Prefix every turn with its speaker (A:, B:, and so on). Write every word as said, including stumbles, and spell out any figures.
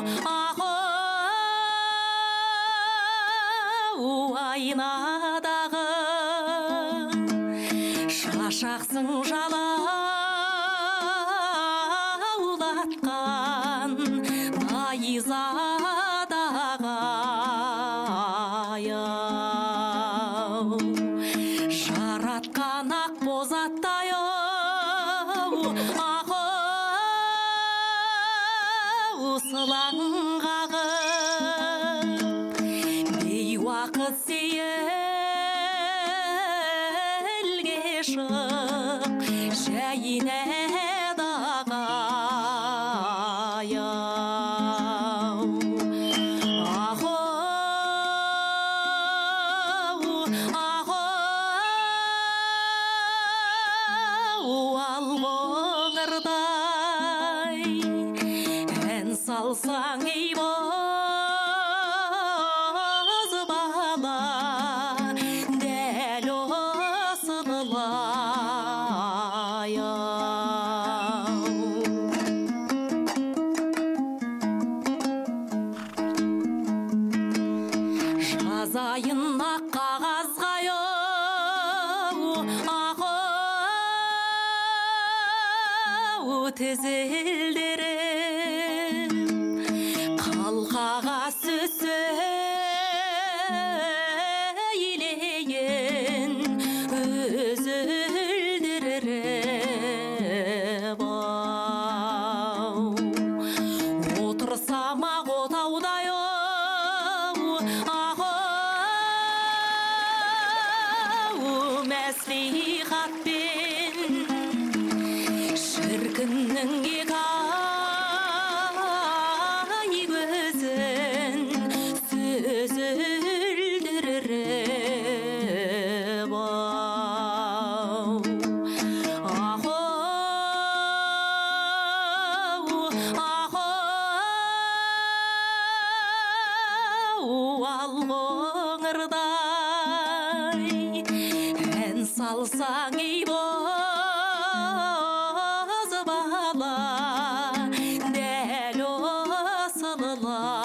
A: ау айнадағы шашақсың жалаулатқан найзадағы аяу жаратқан ақ бозаттай сылаңғағы бейуақыт сейілге шық жайнадағы аяу ағау ағау ал қоңырдай ән салсаң ей боз бала дәл осылай жазайын ақ қағазға ағау тізілдіріп қалқаға сөйлейін үзілдіріп ау отырсам ақ отаудай ағау мәслихатпен шіркіннің екі ай көзін сүзілдіріп ау ағау ағау ал қоңырдай ән салсаң ей боз бала дәл осылай